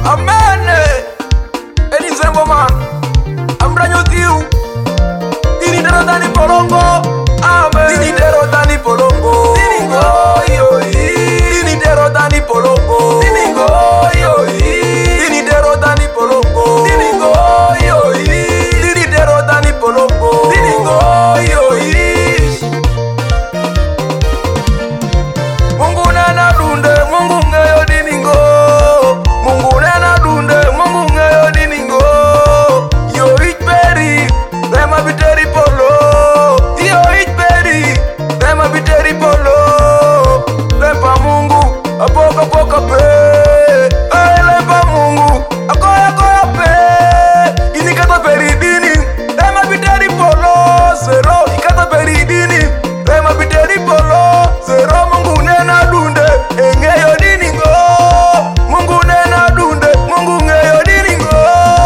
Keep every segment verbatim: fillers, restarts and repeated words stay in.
Amen. Eni zembo man. Ambranyo tiu. Dini dero dani polongo. Amen. Dini dero dani polongo. Dini go yo Dini dero dani polongo. Dini go yo Dini dero dani polongo. Dini go yo Dini dero dani polongo. Dini go yo Mungu nena dunde, Mungu ngeyo diningo. Mungu nena dunde, Mungu ngeyo diningo. Yo itberi, rema biteri polo. Yo itberi, rema biteri polo. Lempa Mungu, apoka poka pe. Ay lempa Mungu, akoya koya pe. Ini kata peri dini, rema biteri polo. Zero, ikata peri dini, rema biteri polo. Zero Mungu nena dunde, engeyo diningo. Mungu nena dunde, Mungu ngeyo diningo.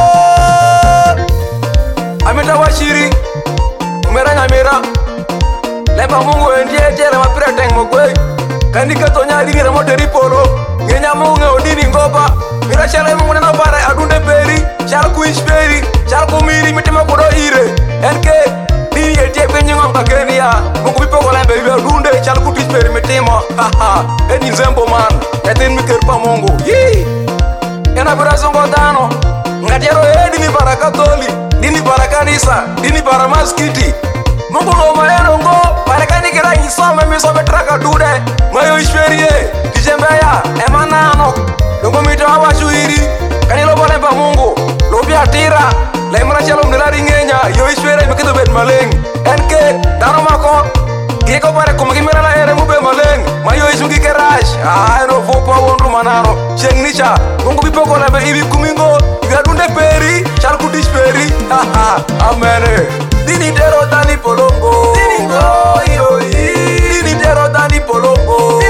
Amita washiri, umeranya mira. Lempa Mungu endie jere mapreteng mogwe. Kandika tonya dini remo teri polo. Ngenya Mungu ngeyo diningo pa. Mira shale Mungu nena pare adunde peri. Shal kuish peri, shal kumiri mitima kudo ire. Enke ni etie penye ngomka Kenya. Mungu bipo kwa lembe bibi adunde shal kuish peri mitima. Haha, eni zembo man. Etin mikerpa Mungu. Yee. Ena bira zongo dano. Ngatiaro e dini para katoli, dini para kanisa, dini para maskiti. Mungu no maeno ngo, para kanikira isome misome traka dude. Mayo ishperie, dijembeya, emanano. Lungo mito hawa shuiri, kanilo bole pa Mungu. Lobi atira, lemra chalo nilari ngenya. Yo ishpere mkitu bet maleng. Enke, dano mako. Kiko pare kumikimira la ere mube maleng. Mayo ishungi kerash. Ah, no fopa wonru manaro. Chengnisha, Mungu bipo kwa lebe ibi kumingo. Igadunde peri, chal kudish peri. Haha, amen. Dini dero dani polongo. Dini go yo Dini dero dani polongo.